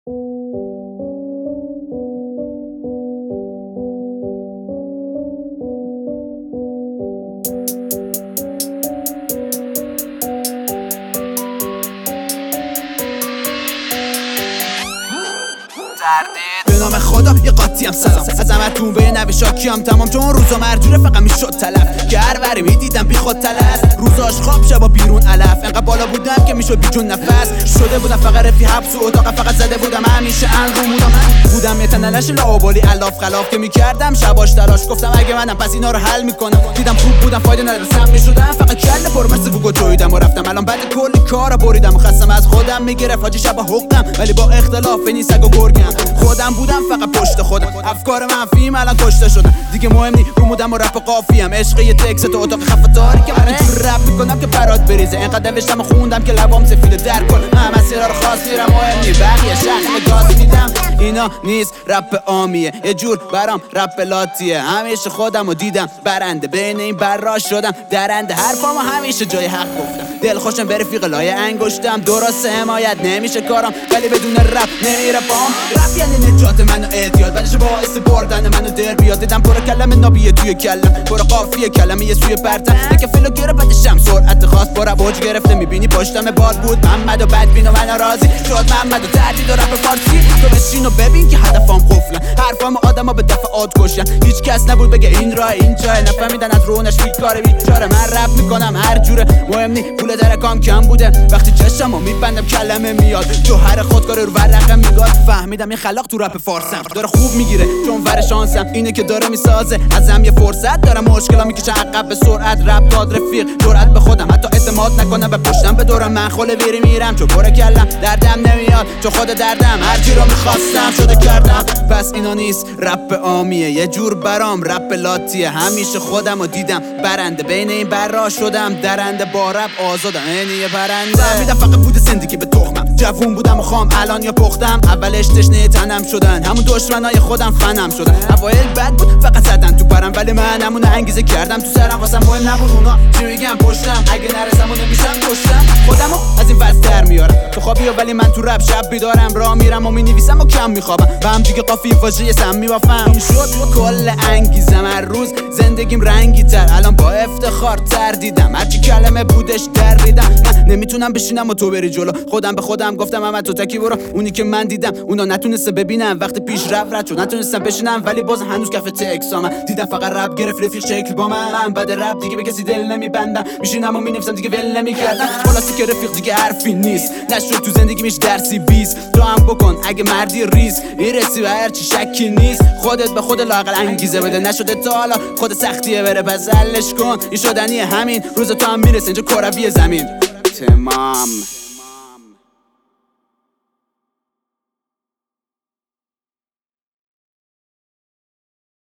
به نام خدا یه قاطی هم سلام از همتون به نوی شاکی هم تمام، چون روزا مرجوره فقط میشد تلف که هر وری میدیدم بی خود تلف، روزاش خواب شبا بیرون علف، انقدر بالا بودم که میشد بی جون نفس شده بودم، فقط رفی حبس و اتاق فقط زده بودم همیشه انرو بودم یه تنلش لاوبالی الاف خلاف که میکردم شباش تلاش، گفتم اگه منم پس اینا رو حل میکنم، دیدم خوب بودم فایده نداره سم میشدم، فقط کله پر مثل بوگو جویدم و رفتم، الان بعد کلی کارا بریدم و خستم از خودم میگرفت حاجی شبا حقم، ولی با اختلاف نیست و گرگم، خودم بودم فقط پشت خودم، افکار منفیم الان کشته شدن دیگه، مهم نی رو مودم و رپ قافیم، عشق یه تکس تو اتاق خفتاری که من اینجور رپ میکنم که برات بریزه، اینقدر نوشتم و خوندم که لبام سفیده در کن، من مسیرها رو خاص میرم، مهم نی بقیه شخص گاز میدم، اینا نیست رپ عامیه، یه جور برام رپ لاتیه، همیشه خودم رو دیدم برنده، بین این برا شدم درنده، حرفامو همیشه جای حق گفتم، دل خوشم به رفیق لای انگشتم، درست حمایت نمیشه کارم، ولی بدون رپ نمیره پام، رپ یعنی نجات منو اعتیاد، بعدش باعث بردن منو در بیاد، دیدم پر کلمه نابیه توی کلم، پر قافیه کلمه یه سوی پرتم، دیگه فیلو گره بعدشم سرعت خاص پر اوج گرفته، میبینی پشتم باد بود محمد و بدبین و من راضی شد محمد و تردید و رپ فارسی، تو بشین و ببین که هدفم قفلن، حرفام آدما به دفعات کشن، هیچ کس نبود بگه این راه این جای، نفهمیدن از رونش بیکاره بیچاره، من رپ میکنم هر جوره، مهم نی پول درکام کم بوده، وقتی چشمو میبندم کلمه میاد، جوهر خودکار رو ورقه میگاد، فهمیدم این خلاق تو رپ فارسم داره خوب میگیره، چون ور شانسم اینه که داره میسازه، ازم یه فرصت دارم مشکلا میکشه عقب به سرعت، رپ داد رفیق جرأت به خودم، حتی اعتماد نکنم به پشتم به دورم، من خله ویری میرم چون پر کلم دردم نمیاد، چون خود دردم هر چی رو میخواستم شده کردم، پس اینا نیست رپ عامیه، یه جور برام رپ لاتیه، همیشه خودم رو دیدم برنده، بین این برا شدم درنده، با رپ آزادم اینی یه پرنده، میدم فقط بوده زندگی به تخمم، جوون بودم و خام الان یا پختم، اولش تشنه تنم شدن، همون دشمنای خودم فنم شدن، اوایل بد بود فقط زدن تو پرم، ولی من همون انگیزه کردم تو سرم، واسم مهم نبود اونا چی میگن پشتم، اگه نرسم و نمیشم کشتم، خودمو از این وضع در میارم تو خوابی، ولی من تو رپ شب بیدارم، راه میرم و مینویسم و کم میخوابم، و هم دیگه قافی واژه سم میبافم، این شد کل انگیزم، هر روز زندگیم رنگی تر، الان با افتخار تر دیدم، هرچی کلمه بودش در ریدم، من نمیتونم بشینم و تو بری جلو، خودم به خودم گفتم اما تو تکی برو، اونی که من دیدم اونا نتونسته ببینم، وقتی پیش رفت چون نتونستم بشینم، ولی باز هنوز کف تکسام دیدم، فقط رپ گرفت رفیق شکل با من بعد رپ دیگه به کسی دل نمیبندم، میشینم و مینویسم دیگه ول نمیکردم، خلاصی که رفیق دیگه حرفی نیست، نشد تو زندگی میش درسی 20 تو هم بکن اگه مردی ریز، ایرسی و هرچی شکی نیست، خودت به خود لااقل انگیزه بده، نشده تا حالا خود سختیه بره پس حلش کن، این شدنی همین روز تو هم میرسه اینجا کروی زمین تمام.